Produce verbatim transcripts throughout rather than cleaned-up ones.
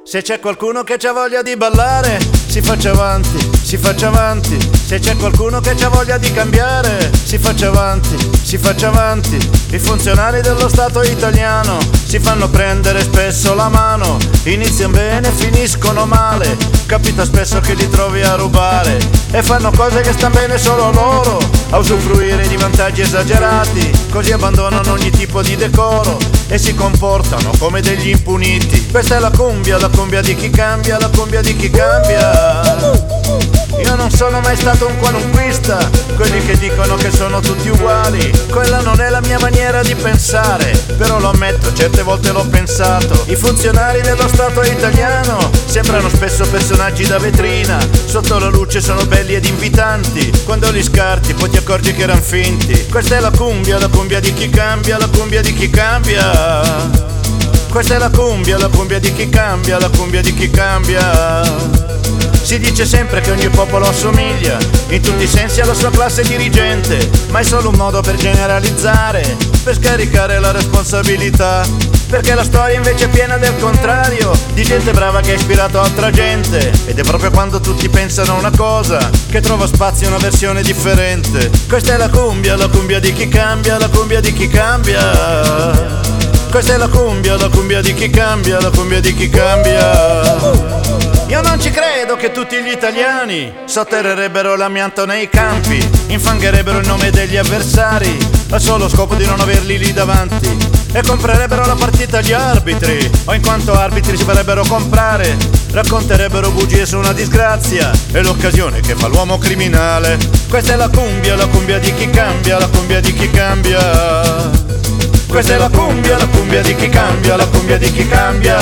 Se c'è qualcuno che c'ha voglia di ballare, si faccia avanti, si faccia avanti. Se c'è qualcuno che c'ha voglia di cambiare, si faccia avanti, si faccia avanti. I funzionari dello Stato italiano si fanno prendere spesso la mano. Iniziano bene, finiscono male. Capita spesso che li trovi a rubare e fanno cose che stanno bene solo loro, a usufruire di vantaggi esagerati. Così abbandonano ogni tipo di decoro e si comportano come degli impuniti. Questa è la cumbia, la cumbia di chi cambia, la cumbia di chi cambia. Io non sono mai stato un qualunquista, quelli che dicono che sono tutti uguali. Quella non è la mia maniera di pensare, però lo ammetto, certe volte l'ho pensato. I funzionari dello Stato italiano sembrano spesso personaggi da vetrina. Sotto la luce sono belli ed invitanti, quando li scarti poi ti accorgi che eran finti. Questa è la cumbia, la cumbia di chi cambia, la cumbia di chi cambia. Questa è la cumbia, la cumbia di chi cambia, la cumbia di chi cambia. Si dice sempre che ogni popolo assomiglia in tutti i sensi alla sua classe dirigente, ma è solo un modo per generalizzare, per scaricare la responsabilità. Perché la storia invece è piena del contrario, di gente brava che ha ispirato altra gente. Ed è proprio quando tutti pensano una cosa che trova spazio una versione differente. Questa è la cumbia, la cumbia di chi cambia, la cumbia di chi cambia. Questa è la cumbia, la cumbia di chi cambia, la cumbia di chi cambia. Io non ci credo che tutti gli italiani sotterrerebbero l'amianto nei campi, infangherebbero il nome degli avversari al solo scopo di non averli lì davanti, e comprerebbero la partita agli arbitri, o in quanto arbitri si farebbero comprare, racconterebbero bugie su una disgrazia e l'occasione che fa l'uomo criminale. Questa è la cumbia, la cumbia di chi cambia, la cumbia di chi cambia. Questa è la cumbia, la cumbia di chi cambia, la cumbia di chi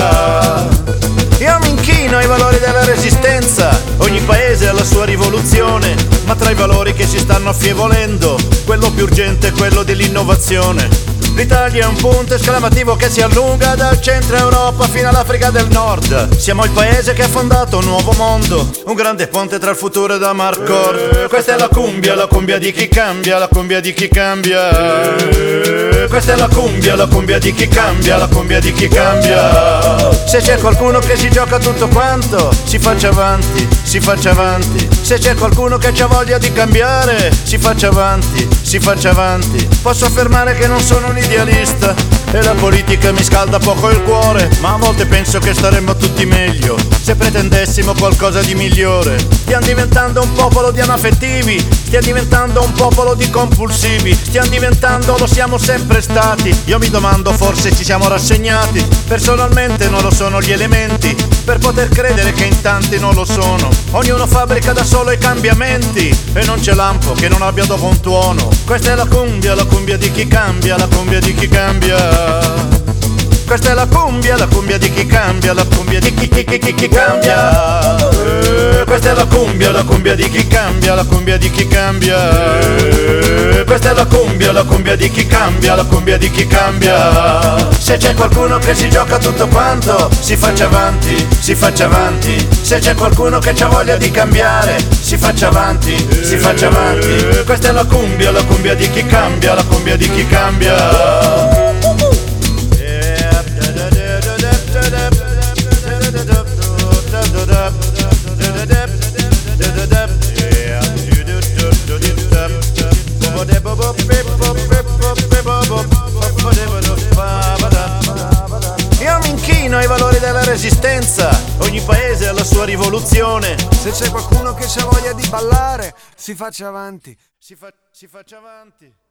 cambia. Io mi inchino ai valori della resistenza, ogni paese ha la sua rivoluzione, ma tra i valori che si stanno affievolendo, quello più urgente è quello dell'innovazione. L'Italia è un punto esclamativo che si allunga dal centro Europa fino all'Africa del Nord. Siamo il paese che ha fondato un nuovo mondo, un grande ponte tra il futuro e da Marcord. Questa è la cumbia, la cumbia di chi cambia, la cumbia di chi cambia. Questa è la cumbia, la cumbia di chi cambia, la cumbia di chi cambia. Se c'è qualcuno che si gioca tutto quanto, si faccia avanti, si faccia avanti. Se c'è qualcuno che ha voglia di cambiare, si faccia avanti, si faccia avanti. Posso affermare che non sono un idealista e la politica mi scalda poco il cuore, ma a volte penso che staremmo tutti meglio se pretendessimo qualcosa di migliore. Stiamo diventando un popolo di anaffettivi, stiamo diventando un popolo di compulsivi, stiamo diventando, lo siamo sempre stati. Io mi domando, forse ci siamo rassegnati. Personalmente non lo sono gli elementi per poter credere che in tanti non lo sono. Ognuno fabbrica da solo i cambiamenti e non c'è lampo che non abbia dopo un tuono. Questa è la cumbia, la cumbia di chi cambia, la cumbia di chi cambia. Questa è la cumbia, la cumbia di chi cambia, la cumbia di chi, chi, chi, chi, chi cambia. Questa è la cumbia, la cumbia di chi cambia, la cumbia di chi cambia. Questa è la cumbia, la cumbia di chi cambia, la cumbia di chi cambia. Se c'è qualcuno che si gioca tutto quanto, si faccia avanti, si faccia avanti. Se c'è qualcuno che ha voglia di cambiare, si faccia avanti, si faccia avanti. Questa è la cumbia, la cumbia di chi cambia, la cumbia di chi cambia. Io mi inchino ai valori della resistenza, ogni paese ha la sua rivoluzione. Se c'è qualcuno che ha voglia di ballare, si faccia avanti, si, fa- si faccia avanti.